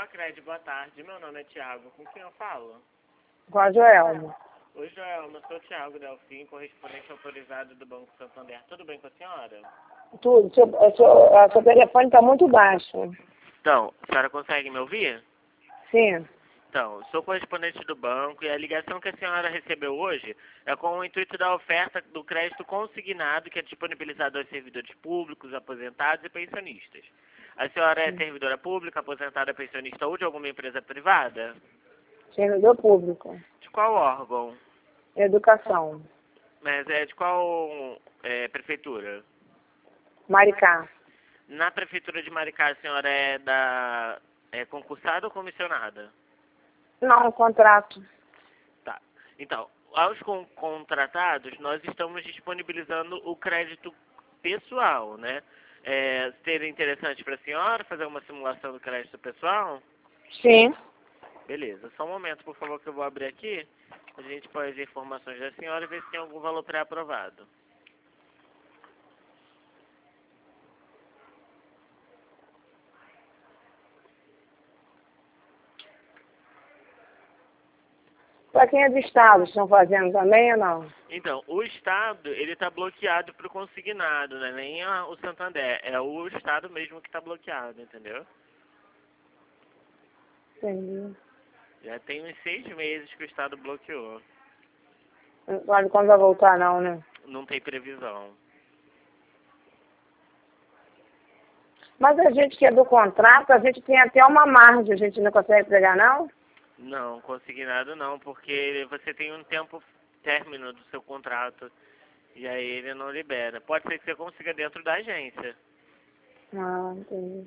Macred, boa tarde. Meu nome é Thiago. Com quem eu falo? Com a Joelma. Oi, Joelma. Eu sou o Thiago Delfim, correspondente autorizado do Banco Santander. Tudo bem com a senhora? Tudo. Seu telefone está muito baixo. Então, a senhora consegue me ouvir? Sim. Então, sou correspondente do banco e a ligação que a senhora recebeu hoje é com o intuito da oferta do crédito consignado que é disponibilizado aos servidores públicos, aposentados e pensionistas. A senhora é servidora pública, aposentada, pensionista ou de alguma empresa privada? Servidor público. De qual órgão? Educação. Mas é de qual prefeitura? Maricá. Na prefeitura de Maricá, a senhora é concursada ou comissionada? Não, contrato. Tá. Então, aos contratados, nós estamos disponibilizando o crédito pessoal, né? Seria interessante para a senhora fazer uma simulação do crédito pessoal? Sim. Beleza. Só um momento, por favor, que eu vou abrir aqui. A gente pode ver informações da senhora e ver se tem algum valor pré-aprovado. Para quem é do Estado, estão fazendo também ou não? Então, o Estado, ele está bloqueado para o consignado, né? Nem o Santander. É o Estado mesmo que está bloqueado, entendeu? Entendi. Já tem uns 6 meses que o Estado bloqueou. Não sabe quando vai voltar não, né? Não tem previsão. Mas a gente que é do contrato, a gente tem até uma margem, a gente não consegue pegar não? Não, consignado não, porque você tem um tempo término do seu contrato e aí ele não libera. Pode ser que você consiga dentro da agência. Ah, entendi.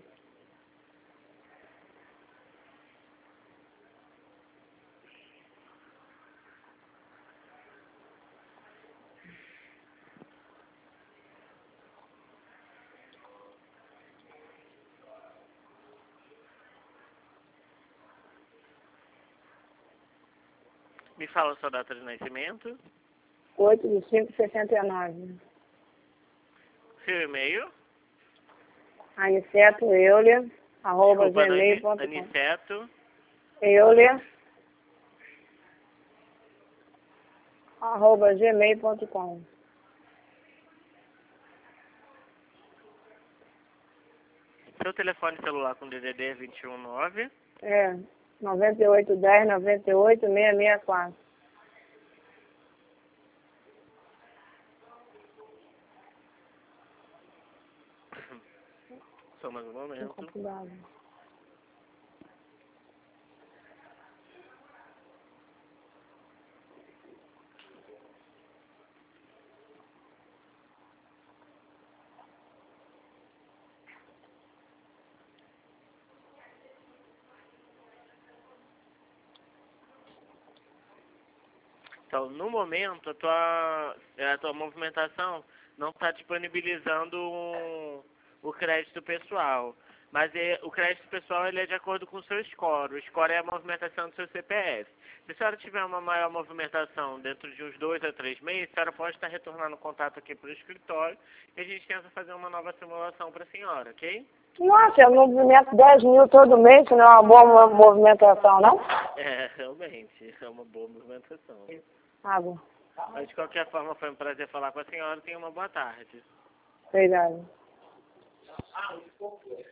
Me fala a sua data de nascimento, 8/5/69. seu e-mail, Aniceto Euler, arroba desculpa, gmail.com. Aniceto, Euler, arroba gmail.com. seu telefone celular com DDD 219. É, 9810-98-664. Só mais um momento. Cuidado. Então, no momento, a tua movimentação não está disponibilizando o crédito pessoal. Mas o crédito pessoal ele é de acordo com o seu score. O score é a movimentação do seu CPF. Se a senhora tiver uma maior movimentação dentro de uns 2 a 3 meses, a senhora pode estar retornando o contato aqui para o escritório e a gente tenta fazer uma nova simulação para a senhora, ok? Nossa, eu movimento 10 mil todo mês, não é uma boa movimentação, não? Realmente, é uma boa movimentação. Água. Mas de qualquer forma, foi um prazer falar com a senhora. Tenha uma boa tarde. Obrigada.